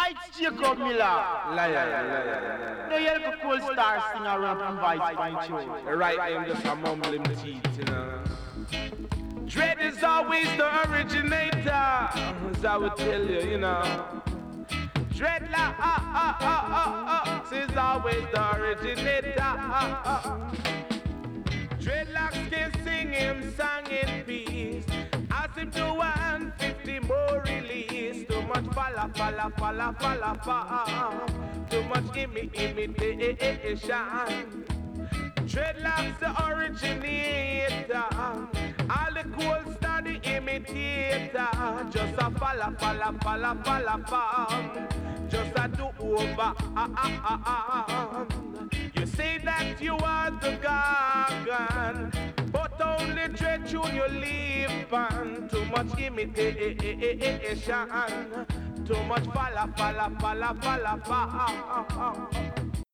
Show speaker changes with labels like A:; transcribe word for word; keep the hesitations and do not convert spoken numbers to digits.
A: It's Jacob Miller.
B: Liar, liar, liar.
A: No, you're the cool star singer rap and vice by show.
B: The right name just a mumbling teeth, you know. Dread is always the originator, as I would tell you, you know. Dreadlock ah, ah, ah, ah, ah, is always the originator. Ah, ah. Dreadlocks can sing him song in peace, as him do one fifty more release. Too much falla, falla, falla, falla, falla. Too much imi, imitation. Dreadlocks the originator, all the cool star the imitator. Just a falla, falla, falla, falla, falla. Just a do over. Ah, ah, ah, ah. You say that you are the gargan, but only dread tune you live on. Too much imitation, too much falla, falla, falla, falla, falla.